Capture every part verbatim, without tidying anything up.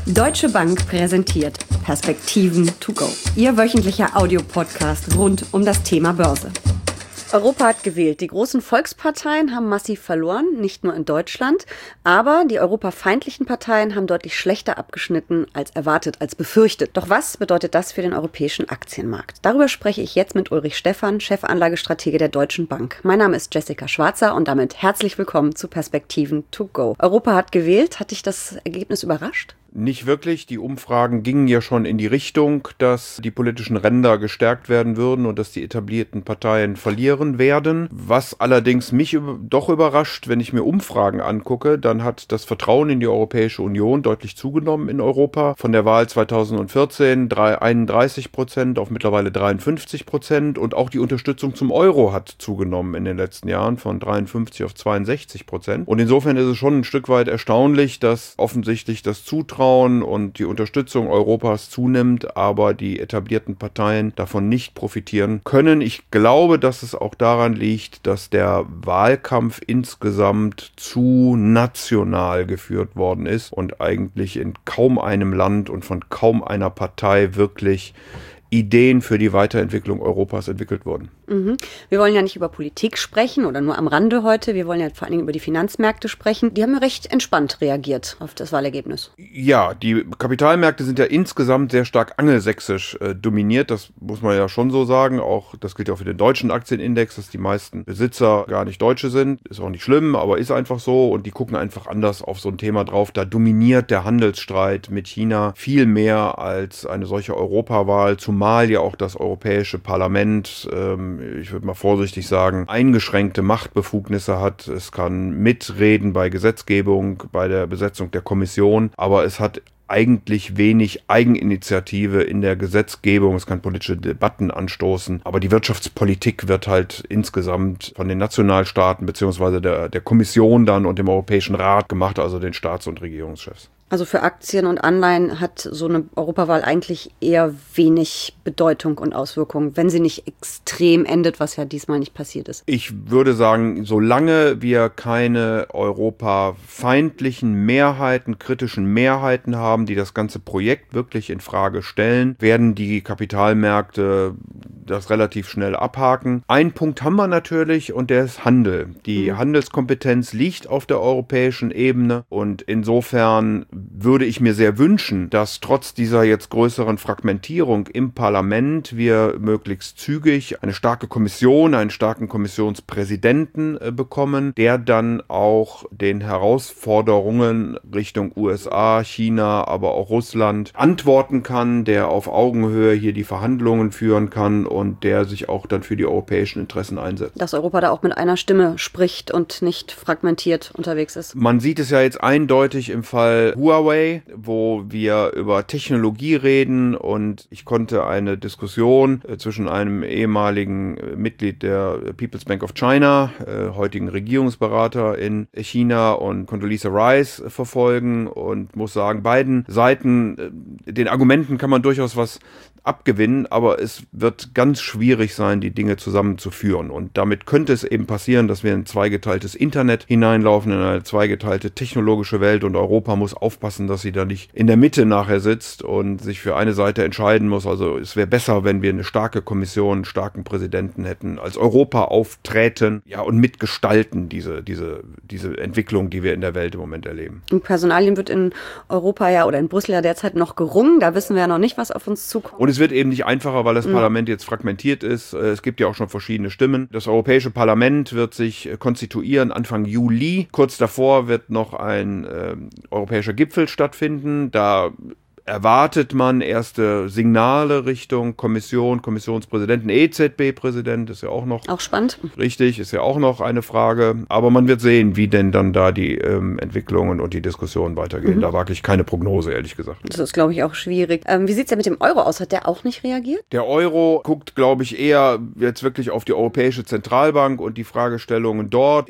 Deutsche Bank präsentiert Perspektiven to go. Ihr wöchentlicher Audiopodcast rund um das Thema Börse. Europa hat gewählt. Die großen Volksparteien haben massiv verloren, nicht nur in Deutschland. Aber die europafeindlichen Parteien haben deutlich schlechter abgeschnitten als erwartet, als befürchtet. Doch was bedeutet das für den europäischen Aktienmarkt? Darüber spreche ich jetzt mit Ulrich Stephan, Chefanlagestratege der Deutschen Bank. Mein Name ist Jessica Schwarzer und damit herzlich willkommen zu Perspektiven to go. Europa hat gewählt. Hat dich das Ergebnis überrascht? Nicht wirklich. Die Umfragen gingen ja schon in die Richtung, dass die politischen Ränder gestärkt werden würden und dass die etablierten Parteien verlieren werden. Was allerdings mich doch überrascht, wenn ich mir Umfragen angucke, dann hat das Vertrauen in die Europäische Union deutlich zugenommen in Europa. Von der Wahl zweitausendvierzehn einunddreißig Prozent auf mittlerweile dreiundfünfzig Prozent und auch die Unterstützung zum Euro hat zugenommen in den letzten Jahren von dreiundfünfzig auf zweiundsechzig Prozent. Und insofern ist es schon ein Stück weit erstaunlich, dass offensichtlich das Zutrauen und die Unterstützung Europas zunimmt, aber die etablierten Parteien davon nicht profitieren können. Ich glaube, dass es auch daran liegt, dass der Wahlkampf insgesamt zu national geführt worden ist und eigentlich in kaum einem Land und von kaum einer Partei wirklich Ideen für die Weiterentwicklung Europas entwickelt wurden. Mhm. Wir wollen ja nicht über Politik sprechen oder nur am Rande heute. Wir wollen ja vor allen Dingen über die Finanzmärkte sprechen. Die haben ja recht entspannt reagiert auf das Wahlergebnis. Ja, die Kapitalmärkte sind ja insgesamt sehr stark angelsächsisch äh, dominiert. Das muss man ja schon so sagen. Auch das gilt ja auch für den deutschen Aktienindex, dass die meisten Besitzer gar nicht Deutsche sind. Ist auch nicht schlimm, aber ist einfach so. Und die gucken einfach anders auf so ein Thema drauf. Da dominiert der Handelsstreit mit China viel mehr als eine solche Europawahl, zumal ja auch das Europäische Parlament, ähm, ich würde mal vorsichtig sagen, eingeschränkte Machtbefugnisse hat. Es kann mitreden bei Gesetzgebung, bei der Besetzung der Kommission, aber es hat eigentlich wenig Eigeninitiative in der Gesetzgebung. Es kann politische Debatten anstoßen, aber die Wirtschaftspolitik wird halt insgesamt von den Nationalstaaten beziehungsweise der, der Kommission dann und dem Europäischen Rat gemacht, also den Staats- und Regierungschefs. Also für Aktien und Anleihen hat so eine Europawahl eigentlich eher wenig Bedeutung und Auswirkungen, wenn sie nicht extrem endet, was ja diesmal nicht passiert ist. Ich würde sagen, solange wir keine europafeindlichen Mehrheiten, kritischen Mehrheiten haben, die das ganze Projekt wirklich in Frage stellen, werden die Kapitalmärkte das relativ schnell abhaken. Einen Punkt haben wir natürlich und der ist Handel. Die mhm. Handelskompetenz liegt auf der europäischen Ebene und insofern würde ich mir sehr wünschen, dass trotz dieser jetzt größeren Fragmentierung im Parlament wir möglichst zügig eine starke Kommission, einen starken Kommissionspräsidenten äh, bekommen, der dann auch den Herausforderungen Richtung U S A, China, aber auch Russland antworten kann, der auf Augenhöhe hier die Verhandlungen führen kann und der sich auch dann für die europäischen Interessen einsetzt. Dass Europa da auch mit einer Stimme spricht und nicht fragmentiert unterwegs ist. Man sieht es ja jetzt eindeutig im Fall Huawei, wo wir über Technologie reden und ich konnte eine Diskussion äh, zwischen einem ehemaligen äh, Mitglied der People's Bank of China, äh, heutigen Regierungsberater in China und Condoleezza Rice äh, verfolgen und muss sagen, beiden Seiten, äh, den Argumenten kann man durchaus was abgewinnen, aber es wird ganz schwierig sein, die Dinge zusammenzuführen. Und damit könnte es eben passieren, dass wir in ein zweigeteiltes Internet hineinlaufen, in eine zweigeteilte technologische Welt und Europa muss aufpassen, dass sie da nicht in der Mitte nachher sitzt und sich für eine Seite entscheiden muss. Also es wäre besser, wenn wir eine starke Kommission, einen starken Präsidenten hätten, als Europa auftreten, ja, und mitgestalten diese, diese, diese Entwicklung, die wir in der Welt im Moment erleben. In Personalien wird in Europa ja oder in Brüssel ja derzeit noch gerungen. Da wissen wir ja noch nicht, was auf uns zukommt. Und es wird eben nicht einfacher, weil das mhm. Parlament jetzt fragmentiert ist. Es gibt ja auch schon verschiedene Stimmen. Das Europäische Parlament wird sich konstituieren Anfang Juli. Kurz davor wird noch ein äh, europäischer Gipfel stattfinden. Da erwartet man erste Signale Richtung Kommission, Kommissionspräsidenten, E Z B-Präsident, ist ja auch noch. Auch spannend. Richtig, ist ja auch noch eine Frage. Aber man wird sehen, wie denn dann da die ähm, Entwicklungen und die Diskussionen weitergehen. Mhm. Da wage ich keine Prognose, ehrlich gesagt. Das ist, glaube ich, auch schwierig. Ähm, wie sieht es denn mit dem Euro aus? Hat der auch nicht reagiert? Der Euro guckt, glaube ich, eher jetzt wirklich auf die Europäische Zentralbank und die Fragestellungen dort. Ich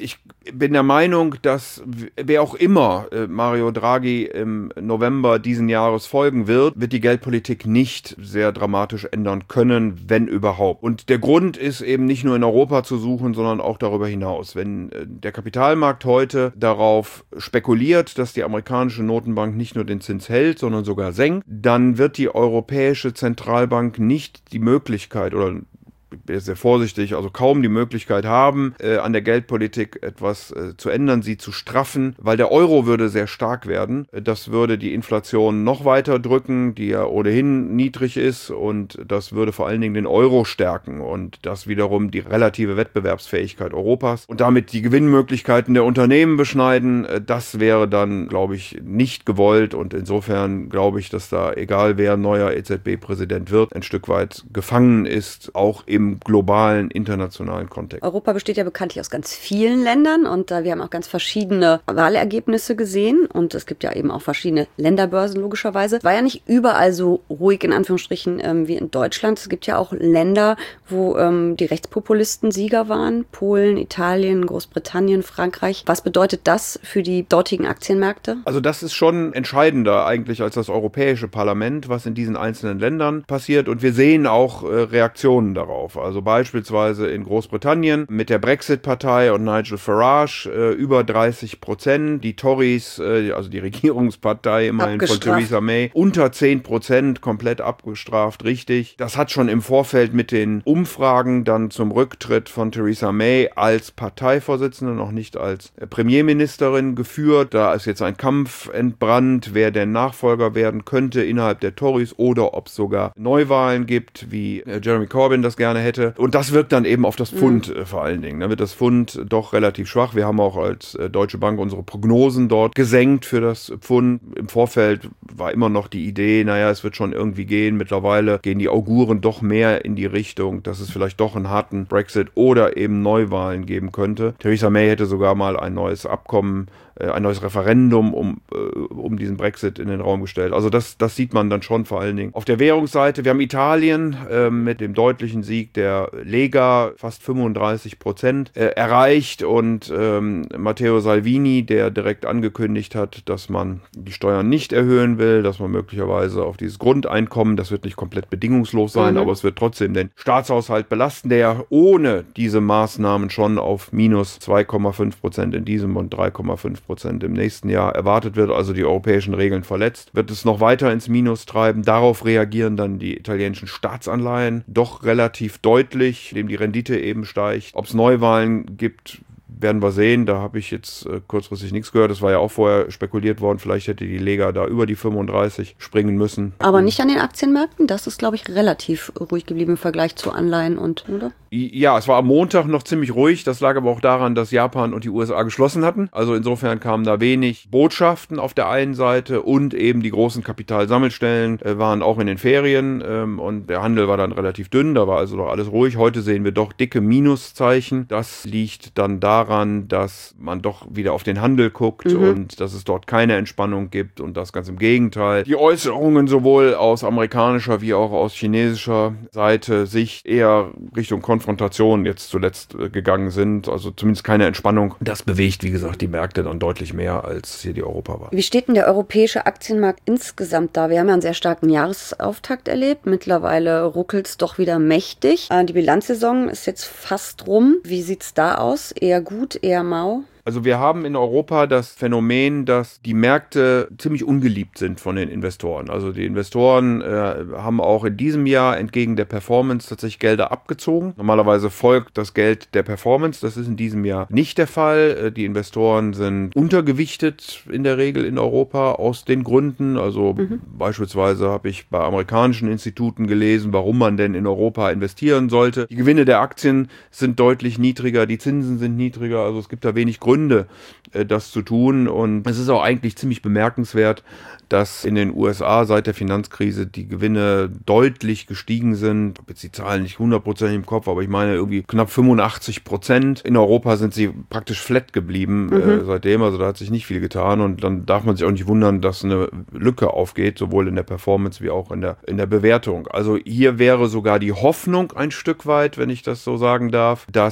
bin der Meinung, dass wer auch immer äh, Mario Draghi im November diesen Jahres folgen wird, wird die Geldpolitik nicht sehr dramatisch ändern können, wenn überhaupt. Und der Grund ist eben nicht nur in Europa zu suchen, sondern auch darüber hinaus. Wenn äh, der Kapitalmarkt heute darauf spekuliert, dass die amerikanische Notenbank nicht nur den Zins hält, sondern sogar senkt, dann wird die Europäische Zentralbank nicht die Möglichkeit oder ich bin sehr vorsichtig, also kaum die Möglichkeit haben, äh, an der Geldpolitik etwas äh, zu ändern, sie zu straffen, weil der Euro würde sehr stark werden. Das würde die Inflation noch weiter drücken, die ja ohnehin niedrig ist, und das würde vor allen Dingen den Euro stärken und das wiederum die relative Wettbewerbsfähigkeit Europas und damit die Gewinnmöglichkeiten der Unternehmen beschneiden. Das wäre dann, glaube ich, nicht gewollt, und insofern glaube ich, dass da, egal wer neuer E Z B-Präsident wird, ein Stück weit gefangen ist, auch im im globalen, internationalen Kontext. Europa besteht ja bekanntlich aus ganz vielen Ländern, und äh, wir haben auch ganz verschiedene Wahlergebnisse gesehen, und es gibt ja eben auch verschiedene Länderbörsen logischerweise. Es war ja nicht überall so ruhig in Anführungsstrichen ähm, wie in Deutschland. Es gibt ja auch Länder, wo ähm, die Rechtspopulisten Sieger waren. Polen, Italien, Großbritannien, Frankreich. Was bedeutet das für die dortigen Aktienmärkte? Also das ist schon entscheidender eigentlich als das Europäische Parlament, was in diesen einzelnen Ländern passiert, und wir sehen auch äh, Reaktionen darauf. Also beispielsweise in Großbritannien mit der Brexit-Partei und Nigel Farage äh, über dreißig Prozent, die Tories, äh, also die Regierungspartei immerhin von Theresa May, unter zehn Prozent, komplett abgestraft, richtig. Das hat schon im Vorfeld mit den Umfragen dann zum Rücktritt von Theresa May als Parteivorsitzende, noch nicht als Premierministerin, geführt. Da ist jetzt ein Kampf entbrannt, wer der Nachfolger werden könnte innerhalb der Tories oder ob es sogar Neuwahlen gibt, wie äh, Jeremy Corbyn das gerne hätte. Und das wirkt dann eben auf das Pfund mhm. äh, vor allen Dingen. Da wird das Pfund doch relativ schwach. Wir haben auch als äh, Deutsche Bank unsere Prognosen dort gesenkt für das Pfund. Im Vorfeld war immer noch die Idee, naja, es wird schon irgendwie gehen. Mittlerweile gehen die Auguren doch mehr in die Richtung, dass es vielleicht doch einen harten Brexit oder eben Neuwahlen geben könnte. Theresa May hätte sogar mal ein neues Abkommen, ein neues Referendum um, um diesen Brexit in den Raum gestellt. Also das, das sieht man dann schon vor allen Dingen. Auf der Währungsseite, wir haben Italien äh, mit dem deutlichen Sieg der Lega, fast fünfunddreißig Prozent äh, erreicht, und ähm, Matteo Salvini, der direkt angekündigt hat, dass man die Steuern nicht erhöhen will, dass man möglicherweise auf dieses Grundeinkommen, das wird nicht komplett bedingungslos sein, mhm. aber es wird trotzdem den Staatshaushalt belasten, der ja ohne diese Maßnahmen schon auf minus zwei Komma fünf Prozent in diesem und drei Komma fünf Prozent im nächsten Jahr erwartet wird, also die europäischen Regeln verletzt, wird es noch weiter ins Minus treiben. Darauf reagieren dann die italienischen Staatsanleihen doch relativ deutlich, indem die Rendite eben steigt. Ob es Neuwahlen gibt, werden wir sehen. Da habe ich jetzt äh, kurzfristig nichts gehört. Das war ja auch vorher spekuliert worden. Vielleicht hätte die Lega da über die fünfunddreißig springen müssen. Aber nicht an den Aktienmärkten? Das ist, glaube ich, relativ ruhig geblieben im Vergleich zu Anleihen und, oder? Ja, es war am Montag noch ziemlich ruhig. Das lag aber auch daran, dass Japan und die U S A geschlossen hatten. Also insofern kamen da wenig Botschaften auf der einen Seite, und eben die großen Kapitalsammelstellen äh, waren auch in den Ferien, ähm, und der Handel war dann relativ dünn. Da war also doch alles ruhig. Heute sehen wir doch dicke Minuszeichen. Das liegt dann daran, dass man doch wieder auf den Handel guckt mhm. und dass es dort keine Entspannung gibt, und das ganz im Gegenteil. Die Äußerungen sowohl aus amerikanischer wie auch aus chinesischer Seite sich eher Richtung Konfrontation jetzt zuletzt äh, gegangen sind, also zumindest keine Entspannung. Das bewegt, wie gesagt, die Märkte dann deutlich mehr, als hier die Europa war. Wie steht denn der europäische Aktienmarkt insgesamt da? Wir haben ja einen sehr starken Jahresauftakt erlebt. Mittlerweile ruckelt es doch wieder mächtig. Äh, die Bilanzsaison ist jetzt fast rum. Wie sieht es da aus? Eher gut, eher mau? Also wir haben in Europa das Phänomen, dass die Märkte ziemlich ungeliebt sind von den Investoren. Also die Investoren äh, haben auch in diesem Jahr entgegen der Performance tatsächlich Gelder abgezogen. Normalerweise folgt das Geld der Performance. Das ist in diesem Jahr nicht der Fall. Die Investoren sind untergewichtet in der Regel in Europa aus den Gründen. Also mhm. beispielsweise habe ich bei amerikanischen Instituten gelesen, warum man denn in Europa investieren sollte. Die Gewinne der Aktien sind deutlich niedriger, die Zinsen sind niedriger. Also es gibt da wenig Gründe, Gründe, das zu tun. Und es ist auch eigentlich ziemlich bemerkenswert, dass in den U S A seit der Finanzkrise die Gewinne deutlich gestiegen sind. Ich habe jetzt die Zahlen nicht hundert Prozent im Kopf, aber ich meine irgendwie knapp fünfundachtzig Prozent. In Europa sind sie praktisch flat geblieben mhm. äh, seitdem. Also da hat sich nicht viel getan. Und dann darf man sich auch nicht wundern, dass eine Lücke aufgeht, sowohl in der Performance wie auch in der, in der Bewertung. Also hier wäre sogar die Hoffnung ein Stück weit, wenn ich das so sagen darf, dass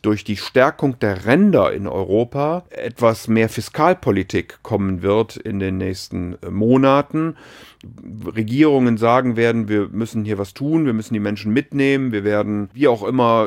durch die Stärkung der Ränder in Europa etwas mehr Fiskalpolitik kommen wird in den nächsten Monaten. Regierungen sagen werden, wir müssen hier was tun, wir müssen die Menschen mitnehmen, wir werden wie auch immer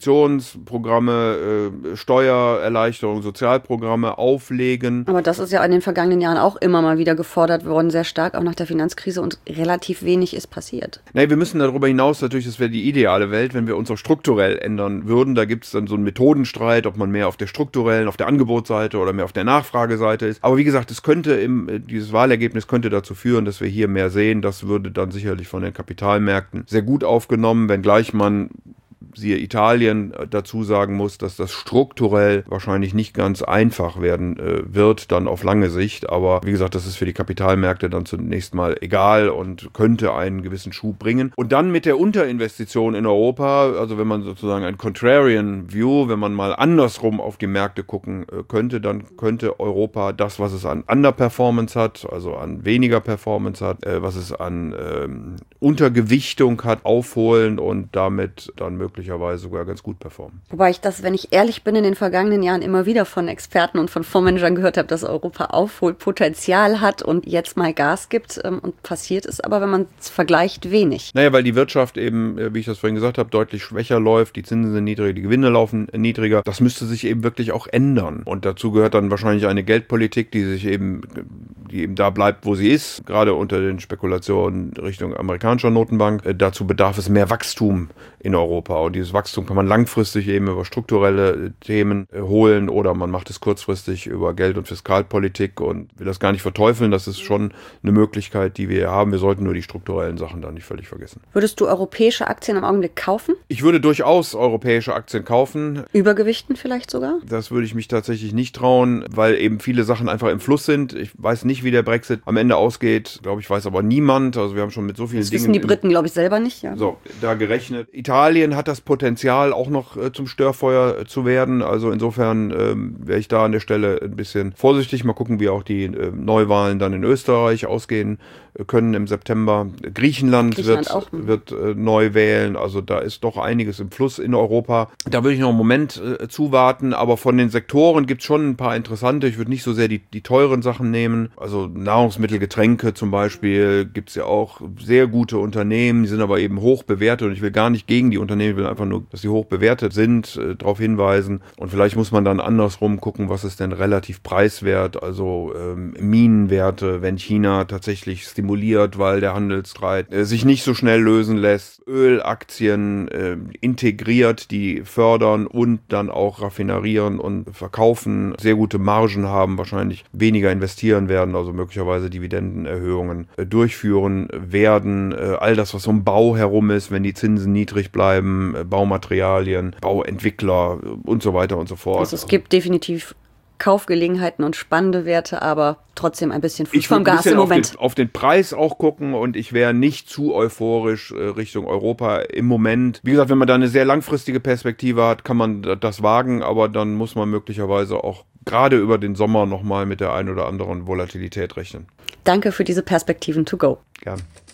Investitionsprogramme, äh, Steuererleichterungen, Sozialprogramme auflegen. Aber das ist ja in den vergangenen Jahren auch immer mal wieder gefordert worden, sehr stark, auch nach der Finanzkrise, und relativ wenig ist passiert. Nein, wir müssen darüber hinaus natürlich, das wäre die ideale Welt, wenn wir uns auch strukturell ändern würden. Da gibt es dann so einen Methodenstreit, ob man mehr auf der strukturellen, auf der Angebotsseite oder mehr auf der Nachfrageseite ist. Aber wie gesagt, es könnte im, dieses Wahlergebnis könnte dazu führen, dass wir hier mehr sehen. Das würde dann sicherlich von den Kapitalmärkten sehr gut aufgenommen, wenngleich man, siehe Italien, dazu sagen muss, dass das strukturell wahrscheinlich nicht ganz einfach werden äh, wird, dann auf lange Sicht. Aber wie gesagt, das ist für die Kapitalmärkte dann zunächst mal egal und könnte einen gewissen Schub bringen. Und dann mit der Unterinvestition in Europa, also wenn man sozusagen ein Contrarian View, wenn man mal andersrum auf die Märkte gucken äh, könnte, dann könnte Europa das, was es an Underperformance hat, also an weniger Performance hat, äh, was es an ähm, Untergewichtung hat, aufholen und damit dann möglicherweise sogar ganz gut performen. Wobei ich das, wenn ich ehrlich bin, in den vergangenen Jahren immer wieder von Experten und von Fondsmanagern gehört habe, dass Europa Aufholpotenzial hat und jetzt mal Gas gibt, ähm, und passiert ist aber, wenn man es vergleicht, wenig. Naja, weil die Wirtschaft eben, wie ich das vorhin gesagt habe, deutlich schwächer läuft, die Zinsen sind niedriger, die Gewinne laufen niedriger. Das müsste sich eben wirklich auch ändern. Und dazu gehört dann wahrscheinlich eine Geldpolitik, die sich eben, die eben da bleibt, wo sie ist, gerade unter den Spekulationen Richtung amerikanischer Notenbank. Äh, dazu bedarf es mehr Wachstum in Europa. Und dieses Wachstum kann man langfristig eben über strukturelle Themen äh, holen oder man macht es kurzfristig über Geld- und Fiskalpolitik und will das gar nicht verteufeln. Das ist schon eine Möglichkeit, die wir haben. Wir sollten nur die strukturellen Sachen da nicht völlig vergessen. Würdest du europäische Aktien im Augenblick kaufen? Ich würde durchaus europäische Aktien kaufen. Übergewichten vielleicht sogar? Das würde ich mich tatsächlich nicht trauen, weil eben viele Sachen einfach im Fluss sind. Ich weiß nicht, wie der Brexit am Ende ausgeht. Glaube ich, weiß aber niemand. Also wir haben schon mit so vielen das Dingen... Das wissen die Briten, glaube ich, selber nicht. Ja. So, da gerechnet. Italien hat das Potenzial, auch noch äh, zum Störfeuer äh, zu werden. Also insofern ähm, wäre ich da an der Stelle ein bisschen vorsichtig. Mal gucken, wie auch die äh, Neuwahlen dann in Österreich ausgehen äh, können im September. Griechenland, Griechenland wird, wird äh, neu wählen. Also da ist doch einiges im Fluss in Europa. Da würde ich noch einen Moment äh, zuwarten. Aber von den Sektoren gibt es schon ein paar interessante. Ich würde nicht so sehr die, die teuren Sachen nehmen. Also Nahrungsmittel, Getränke zum Beispiel gibt es ja auch sehr gute Unternehmen. Die sind aber eben hoch bewertet. Und ich will gar nicht gegen die Unternehmen, ich will einfach nur, dass sie hoch bewertet sind, äh, darauf hinweisen. Und vielleicht muss man dann andersrum gucken, was ist denn relativ preiswert. Also ähm, Minenwerte, wenn China tatsächlich stimuliert, weil der Handelsstreit äh, sich nicht so schnell lösen lässt. Ölaktien äh, integriert, die fördern und dann auch raffinerieren und verkaufen, sehr gute Margen haben, wahrscheinlich weniger investieren werden, also möglicherweise Dividendenerhöhungen äh, durchführen werden. Äh, all das, was um Bau herum ist, wenn die Zinsen niedrig bleiben, äh, Baumaterialien, Bauentwickler äh, und so weiter und so fort. Also es gibt definitiv Kaufgelegenheiten und spannende Werte, aber trotzdem ein bisschen Fuß vom Gas im Moment. Ich würde auf den Preis auch gucken und ich wäre nicht zu euphorisch äh, Richtung Europa im Moment. Wie gesagt, wenn man da eine sehr langfristige Perspektive hat, kann man das wagen, aber dann muss man möglicherweise auch gerade über den Sommer nochmal mit der ein oder anderen Volatilität rechnen. Danke für diese Perspektiven to go. Gern.